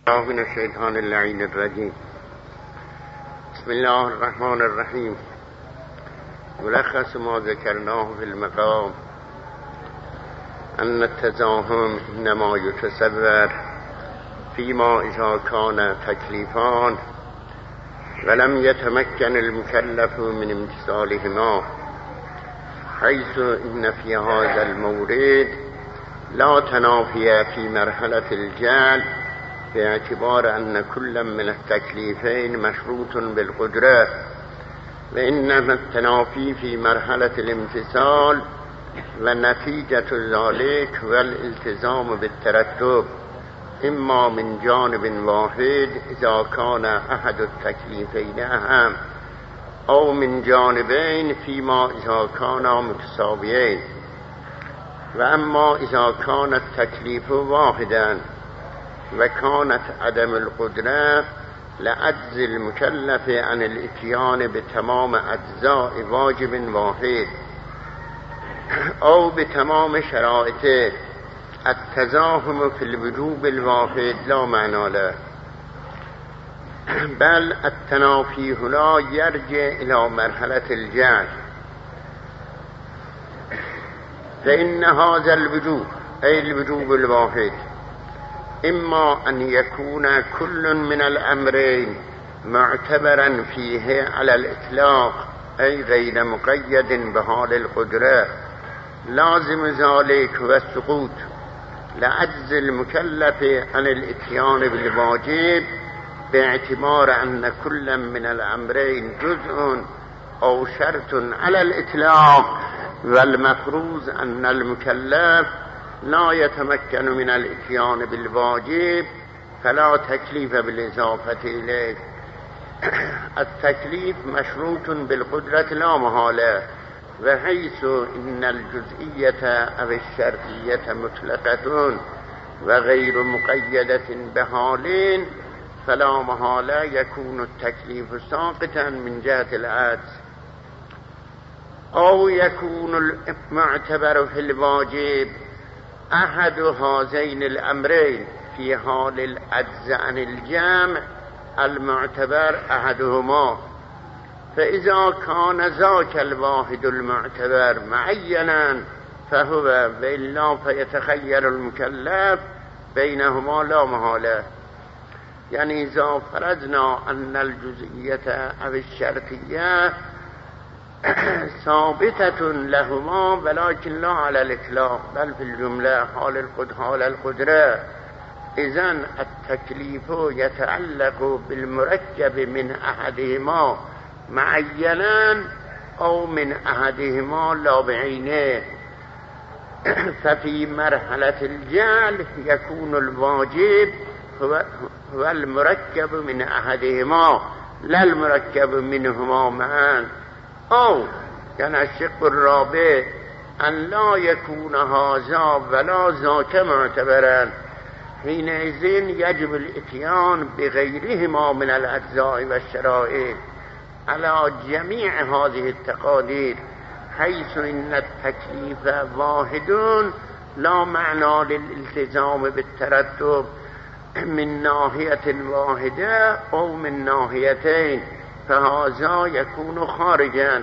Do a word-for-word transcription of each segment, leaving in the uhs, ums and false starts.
من الشیطان اللعین الرجیم. بسم الله الرحمن الرحیم. ملخص ما ذکرناه في المقام أن التزاحم إنما يتصور فيما إذا كان تكليفان ولم يتمكن المكلف من امتثالهما، حيث إن في هذا المورد لا تنافي في مرحلة الجعل باعتبار أن كل من التكليفين مشروط بالقدرة، وإنما التنافي في مرحلة الامتثال ونتيجة ذلك والالتزام بالترتب إما من جانب واحد إذا كان أحد التكليفين أهم، أو من جانبين فيما إذا كانا متساويين. وأما إذا كان التكليف واحدا وكانت عدم القدرة لعجز المكلف عن الاتيان بتمام أجزاء واجب واحد أو بتمام شرائطه، التزاحم في الوجوب الواحد لا معنى له، بل التنافي هنا يرجع إلى مرحلة الجعل. فإن هذا الوجوب أي الوجوب الواحد إما أن يكون كل من الأمرين معتبرا فيه على الإطلاق أي غير مقيد بحال القدرة، لازم ذلك هو السقوط لعجز المكلف عن الاتيان بالواجب باعتبار أن كل من الأمرين جزء أو شرط على الإطلاق، والمفروض أن المكلف لا يتمكن من الاتيان بالواجب فلا تكليف بالإضافة إليه. التكليف مشروط بالقدرة لا محالة، وحيث إن الجزئية أو الشرطية مطلقة وغير مقيدة بحال فلا محالة يكون التكليف ساقطا من جهة العجز، أو يكون المعتبر في الواجب أحد هذين الأمرين في حال العجز عن الجمع المعتبر أحدهما، فإذا كان ذاك الواحد المعتبر معينا فهو، وإلا فيتخير المكلف بينهما لا محالة. يعني إذا فرضنا أن الجزئية أو الشرطية ثابتة لهما ولكن لا على الإطلاق بل في الجملة حال حال القدرة، إذن التكليف يتعلق بالمركب من أحدهما معينا أو من أحدهما لا بعينه. ففي مرحلة الجعل يكون الواجب هو, هو المركب من أحدهما لا المركب منهما معا، أو كان الشق الرابع أن لا يكون هذا ولا ذاك معتبرا، حينئذ يجب الاتيان بغيرهما من الأجزاء والشرائط على جميع هذه التقادير، حيث إن التكليف واحد لا معنى للالتزام بالترتب من ناحية واحدة أو من ناحيتين، فهذا يكون خارجا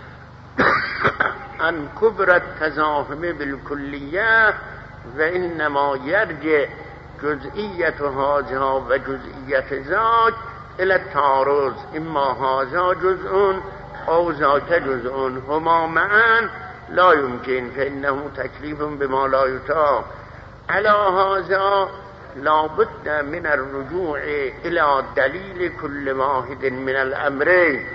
عن كبر التزاحم بالكلية، وإنما يرجع جزئية هذا وجزئية ذاك إلى التعارض، إما هذا جزء أو ذاك جزء هما معا لا يمكن، فإنه تكليف بما لا يطاق. على هذا لا بد من الرجوع إلى دليل كل واحد من الأمرين،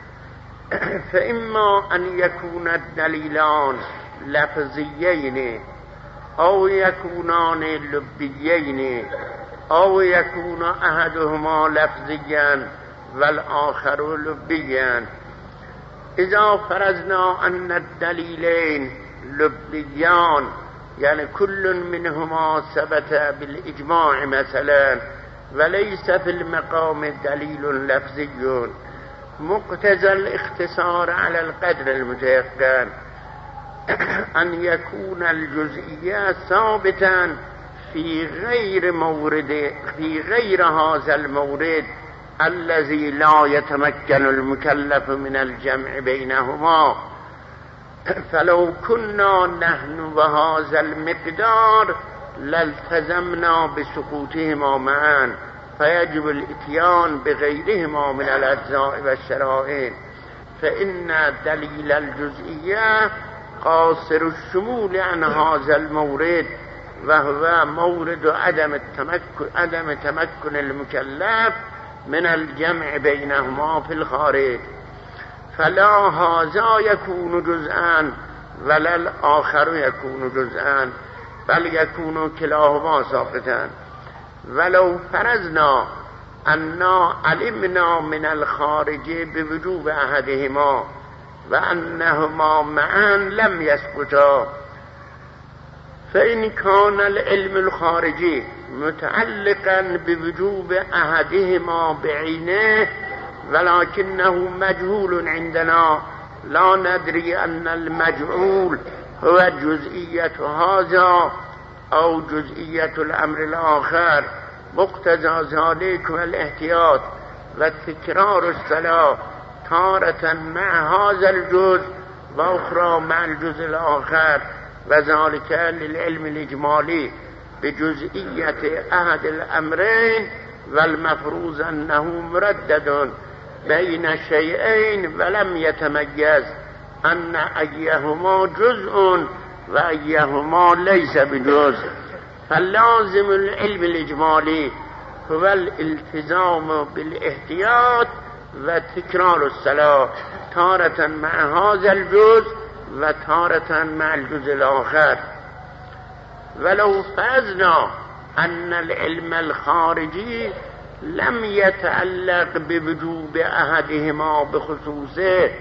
فإما أن يكون الدليلان لفظيين أو يكونان لبيين أو يكون أحدهما لفظيا والآخر لبيا. إذا فرضنا أن الدليلين لبيان يعني كل منهما ثبت بالإجماع مثلا وليس في المقام دليل لفظي، مقتضى الاختصار على القدر المتيقن أن يكون الجزئية ثابتا في غير مورد في غير هذا المورد الذي لا يتمكن المكلف من الجمع بينهما. فلو كنا نحن بهذا المقدار لالتزمنا بسقوطهما معا، فيجب الاتيان بغيرهما من الأجزاء والشرائط، فإن دليل الجزئية قاصر الشمول عن هذا المورد، وهو مورد عدم التمكن عدم تمكن المكلف من الجمع بينهما في الخارج. فلا هذا يكون جزءا ولا الآخر يكون جزءا، بل يكون كلاهما ساقطا. ولو فرضنا أننا علمنا من الخارج بوجوب أحدهما وأنهما معا لم يسقطا، فإن كان العلم الخارجي متعلقا بوجوب أحدهما بعينه ولكنه مجهول عندنا، لا ندري أن المجهول هو جزئية هذا أو جزئية الأمر الآخر، مقتضى ذلك والاحتياط وتكرار الصلاة تارة مع هذا الجزء وأخرى مع الجزء الآخر، وذلك للعلم الإجمالي بجزئية أحد الأمرين، والمفروض أنه مردد بين شيئين ولم يتميز أن أيهما جزء وأيهما ليس بجزء. فاللازم العلم الإجمالي هو الالتزام بالاحتياط وتكرار الصلاة تارة مع هذا الجزء وتارة مع الجزء الآخر. ولو فرضنا أن العلم الخارجي لم يتعلق بوجوب أحدهما بخصوصه،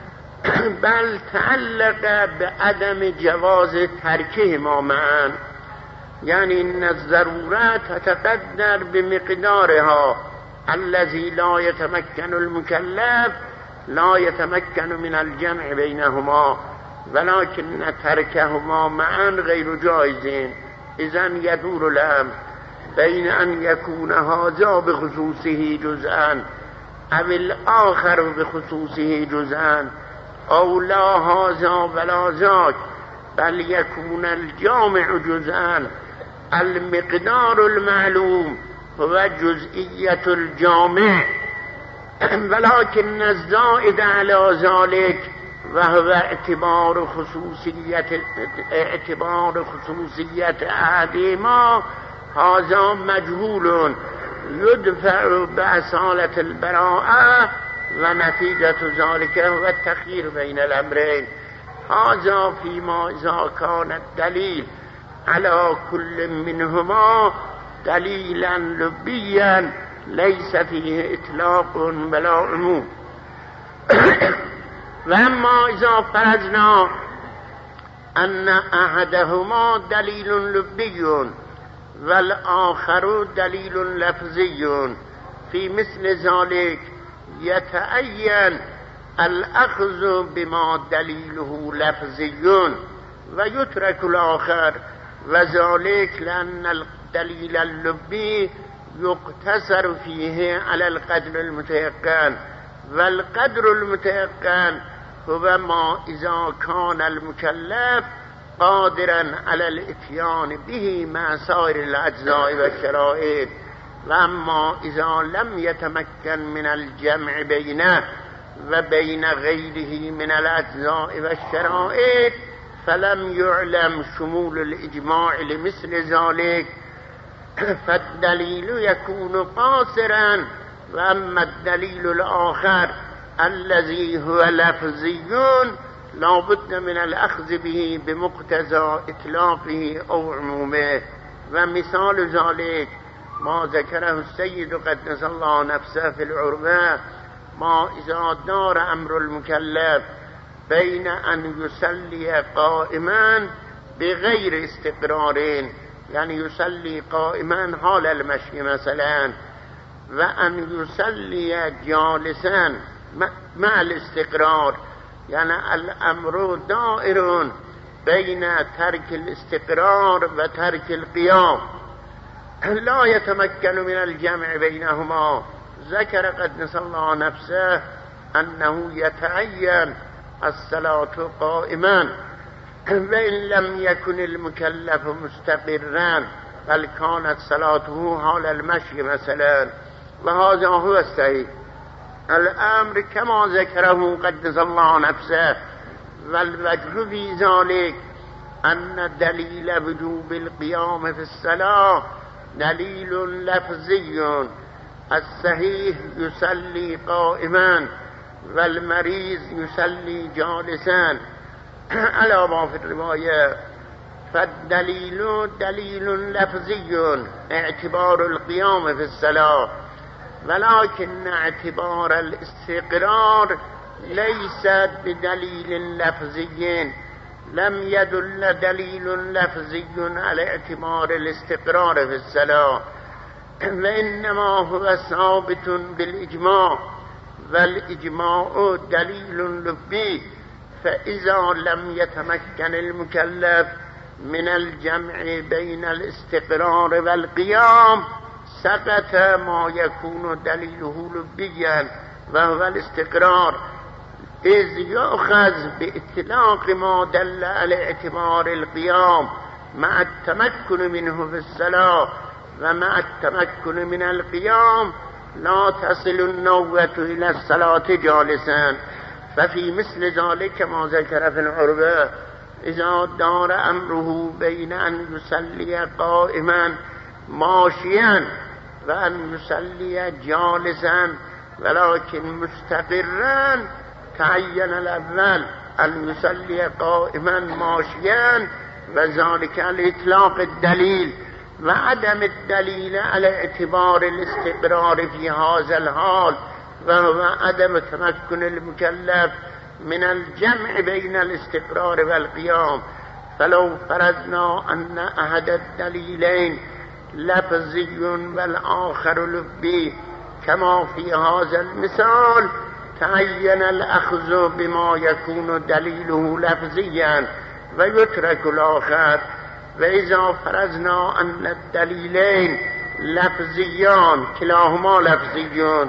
بل تعلق بعدم جواز تركهما معا، يعني إن الضرورات تتقدر بمقدارها الذي لا يتمكن المكلف لا يتمكن من الجمع بينهما، ولكن تركهما معا غير جائز. إذن يدور الأمر بين أن يكون هذا بخصوصه جزءا أو الآخر بخصوصه جزءا، أو لا هذا ولا ذاك، بل يكون الجامع جزءا. المقدار المعلوم هو جزئية الجامع، ولكن الزائد على ذلك وهو اعتبار خصوصية اعتبار خصوصية أحدهما هذا مجهول يدفع بأصالة البراءة، ونتيجة ذلك هو التخيير بين الأمرين. هذا فيما إذا كان الدليل على كل منهما دليلا لبيا ليس فيه إطلاق ولا عموم. وأما إذا فرضنا أن أحدهما دليل لبي والآخر دليل لفظي، في مثل ذلك يتعين الأخذ بما دليله لفظي ويترك الآخر، وذلك لأن الدليل اللبي يقتصر فيه على القدر المتيقن، والقدر المتيقن هو ما إذا كان المكلف قادرا على الاتيان به مع سائر الأجزاء والشرائط. وأما إذا لم يتمكن من الجمع بينه وبين غيره من الأجزاء والشرائط فلم يعلم شمول الإجماع لمثل ذلك، فالدليل يكون قاصرا. وأما الدليل الآخر الذي هو لفظي لا بد من الأخذ به بمقتضى إطلاقه أو عمومه. ومثال ذلك ما ذكره السيد قدس الله نفسه في العربة، ما إذا دار أمر المكلف بين أن يصلي قائما بغير استقرار، يعني يصلي قائما حال المشي مثلا، وأن يصلي جالسا مع الاستقرار، يعني الأمر دائر بين ترك الاستقرار وترك القيام، لا يتمكن من الجمع بينهما. ذكر قدس الله نفسه أنه يتعين الصلاة قائما، وإن لم يكن المكلف مستقرا بل كانت صلاته حال المشي مثلا، وهذا هو الصحيح. الأمر كما ذكره قدس الله نفسه، والوجه في ذلك أن دليل وجوب القيام في الصلاة دليل لفظي. الصحيح يصلي قائما والمريض يصلي جالسا على ما في الرواية. فالدليل دليل لفظي اعتبار القيام في الصلاة، ولكن اعتبار الاستقرار ليس بدليل لفظي. لم يدل دليل لفظي على اعتبار الاستقرار في الصلاة، وإنما هو ثابت بالإجماع، والإجماع دليل لبي. فإذا لم يتمكن المكلف من الجمع بين الاستقرار والقيام سقط ما يكون دليله لبيا وهو الاستقرار، إذ يؤخذ بإطلاق ما دل على اعتبار القيام مع التمكن منه في الصلاة. ومع التمكن من القيام لا تصل النوبة إلى الصلاة جالسا. ففي مثل ذلك ما ذكر في العربة إذا دار أمره بين أن يصلي قائما ماشيا وأن يصلي جالسا ولكن مستقرا، تعين الأول أن يصلي قائما ماشيا، وذلك لإطلاق الدليل وعدم الدليل على اعتبار الاستقرار في هذا الحال، وهو عدم تمكن المكلف من الجمع بين الاستقرار والقيام. فلو فرضنا أن أحد الدليلين لفظي والآخر لبي كما في هذا المثال، تعين الأخذ بما يكون دليله لفظيا ويترك الآخر. وإذا فرضنا أن الدليلين لفظيان كلاهما لفظيون،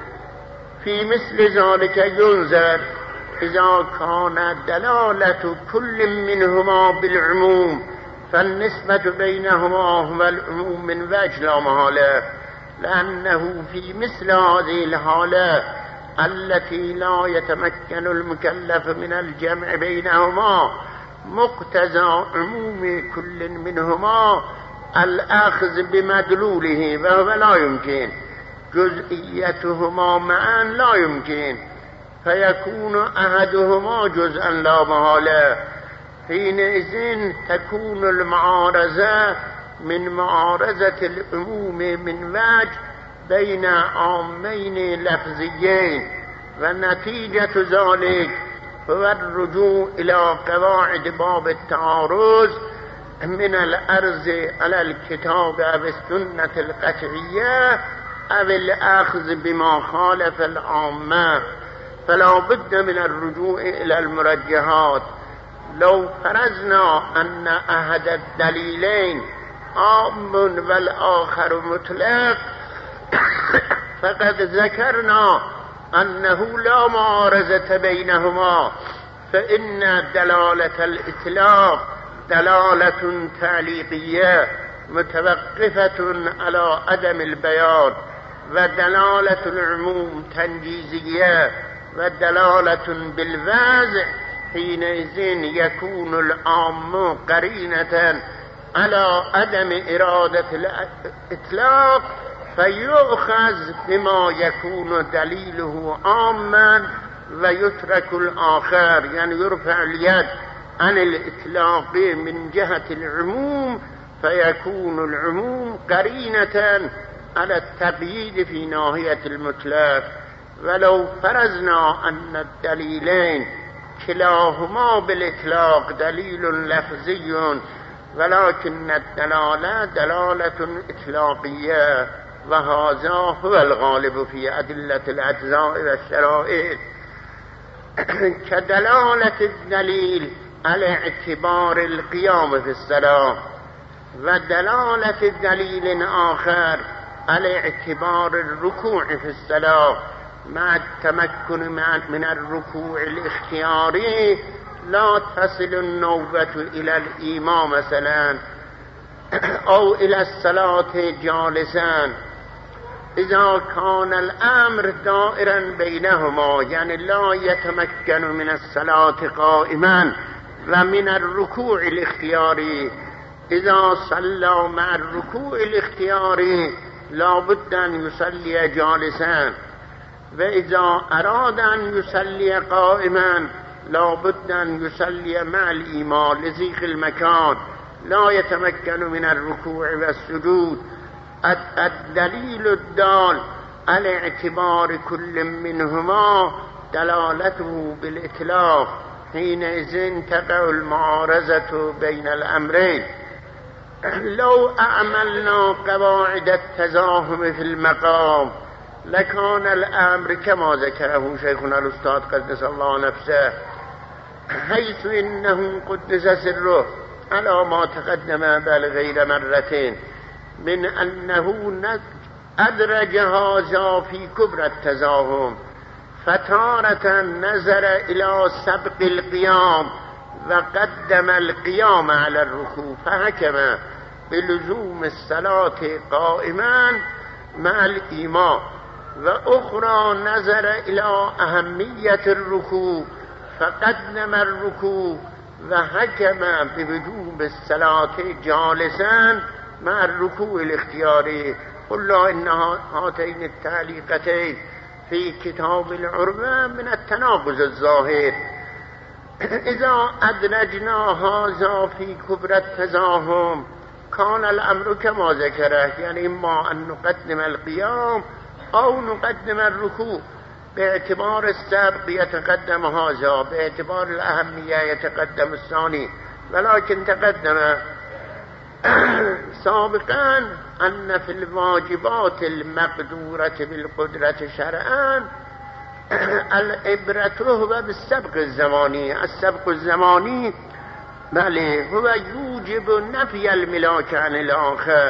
في مثل ذلك ينظر إذا كان دلالة كل منهما بالعموم، فالنسبة بينهما هو العموم من وجه لا محالة، لأنه في مثل هذه الحالة التي لا يتمكن المكلف من الجمع بينهما مقتضى عموم كل منهما الأخذ بمدلوله، وهو لا يمكن جزئيتهما معا، لا يمكن، فيكون أحدهما جزءا لا محالة. حينئذ تكون المعارضة من معارضة العموم من وجه بين عامين لفظيين، ونتيجة ذلك هو الرجوع إلى قواعد باب التعارض من الأرز على الكتاب أو السنة القطعية أو الأخذ بما خالف العامة. فلا بد من الرجوع إلى المرجحات. لو فرضنا أن أحد الدليلين عام والآخر مطلق، فقد ذكرنا أنه لا معارضة بينهما، فإن دلالة الإطلاق دلالة تعليقية متوقفة على عدم البيان، ودلالة العموم تنجيزية، ودلالة بالوضع. حينئذ يكون العام قرينة على عدم إرادة الإطلاق، فيؤخذ بما يكون دليله عاما ويترك الآخر، يعني يرفع اليد عن الإطلاق من جهة العموم، فيكون العموم قرينة على التقييد في ناحية المطلق. ولو فرضنا أن الدليلين كلاهما بالإطلاق دليل لفظي، ولكن الدلالة دلالة إطلاقية، وهذا هو الغالب في أدلة الأجزاء والشرائط، كدلالة الدليل على اعتبار القيام في الصلاة. و دلالت دلیل آخر الاعتبار الركوع في الصلاة مع التمكن من الركوع الاختياري لا تصل النوبة إلى الإمام مثلا أو إلى الصلاة جالسا إذا كان الأمر دائرا بينهما، يعني لا يتمكن من الصلاة قائما ومن الركوع الاختياري. إذا صلى مع الركوع الاختياري لا بد أن يصلي جالسا، وإذا أراد أن يصلي قائما لا بد أن يصلي مع الإمام لضيق المكان، لا يتمكن من الركوع والسجود. الدليل الدال على اعتبار كل منهما دلالته بالإطلاق، حينئذ تقع المعارضة بين الأمرين. لو أعملنا قواعد التزاحم في المقام لكان الأمر كما ذكره شيخنا الأستاذ قدس الله نفسه، حيث إنه قدس سره على ما تقدم بل غير مرتين من أنه أدرج هذا في كبر التزاحم، فتارة نظر إلى سبق القيام وقدم القيام على الركوع فحكم بلزوم الصلاة قائما مع الإمام، وأخرى نظر إلى أهمية الركوع فقدم الركوع وحكم بوجوب الصلاة جالسا مع الركوع الاختياري. قلنا إن هاتين التعليقتين في كتاب العربة من التناقض الظاهر. إذا أدرجنا هذا في كبر التزاحم كان الأمر كما ذكره، يعني إما أن نقدم القيام أو نقدم الركوع. باعتبار السبق يتقدم هذا، باعتبار الأهمية يتقدم الثاني. ولكن تقدم سابقا أن في الواجبات المقدورة بالقدرة شرعا العبرة هو بالسبق الزماني. السبق الزماني بله هو يوجب نفي الملاك عن الآخر،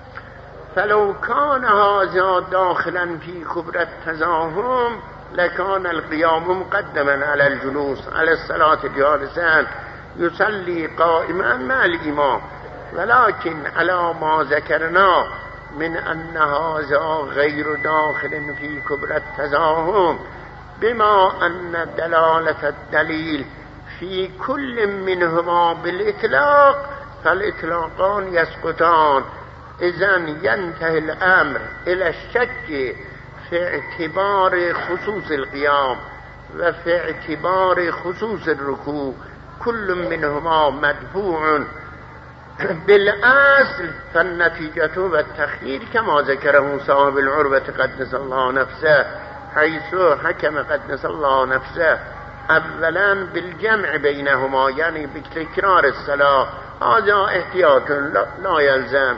فلو كان هذا داخلا في كبر التزاحم لكان القيام مقدما على الجلوس، على الصلاة جالسا يصلي قائما مع الإمام. ولكن على ما ذكرنا من أن هذا غير داخل في كبر التزاحم، بما أن دلالة الدليل في كل منهما بالإطلاق فالإطلاقان يسقطان، إذن ينتهي الأمر إلى الشك في اعتبار خصوص القيام وفي اعتبار خصوص الركوع. كل منهما مدفوع بالأصل، فالنتيجة والتخيير كما ذكره صاحب العربة قدس الله نفسه، حيث حكم قدس الله نفسه اولا بالجمع بينهما، يعني بتكرار الصلاة، هذا احتياط لا يلزم.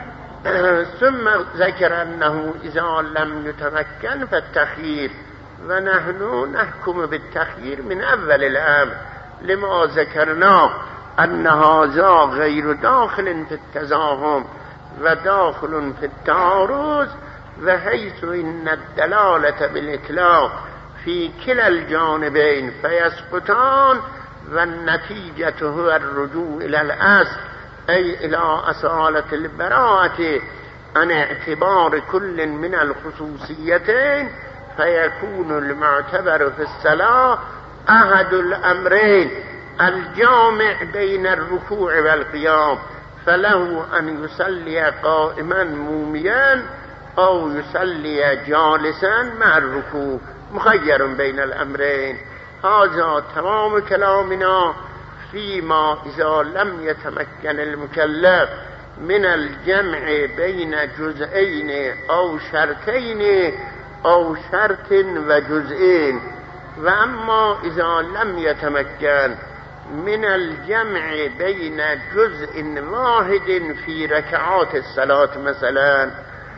ثم ذكر أنه إذا لم يتمكن فالتخيير، ونحن نحكم بالتخيير من أول الأمر لما ذكرنا أن هذا غير داخل في التزاحم وداخل في التعارض، وحيث إن الدلالة بالإطلاق في كلا الجانبين فيسقطان، والنتيجة هو الرجوع إلى الأصل، أي إلى أصالة البراءة عن اعتبار كل من الخصوصيتين، فيكون المعتبر في الصلاة أحد الأمرين الجامع بين الركوع والقيام، فله أن يصلي قائما موميا أو يصلي جالسا مع الركوع، مخير بين الأمرين. هذا تمام كلامنا فيما إذا لم يتمكن المكلف من الجمع بين جزئين أو شرطين أو شرط وجزئين. وأما إذا لم يتمكن من الجمع بين جزء واحد في ركعات الصلاة مثلا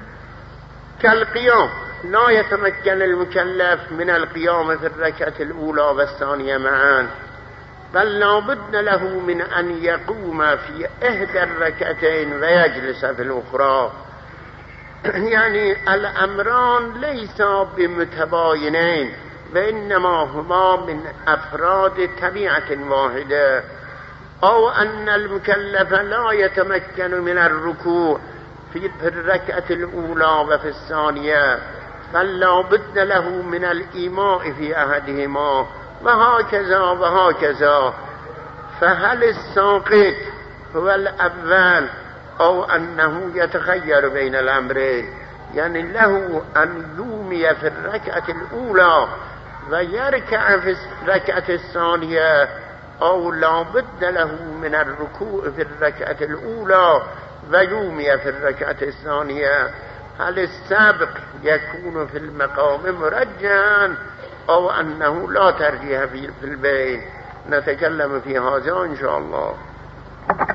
كالقيام، لا يتمكن المكلف من القيام في الركعة الأولى والثانية معا، بل لابد له من أن يقوم في إحدى الركعتين ويجلس في الأخرى. يعني الأمران ليسا بمتباينين وإنما هما من أفراد طبيعة واحدة. أو أن المكلف لا يتمكن من الركوع في الركعة الأولى وفي الثانية، بل لا بد له من الإيماء في أحدهما، وهكذا وهكذا. فهل الساقط هو الأول أو أنه يتخير بين الأمرين؟ يعني له أن يومي في الركعة الأولى ويركع في الركعة الثانية، أو لا بد له من الركوع في الركعة الأولى ويومي في الركعة الثانية؟ هل السابق يكون في المقام مرجحا أو أنه لا ترجيح في البين؟ نتكلم في هذا إن شاء الله.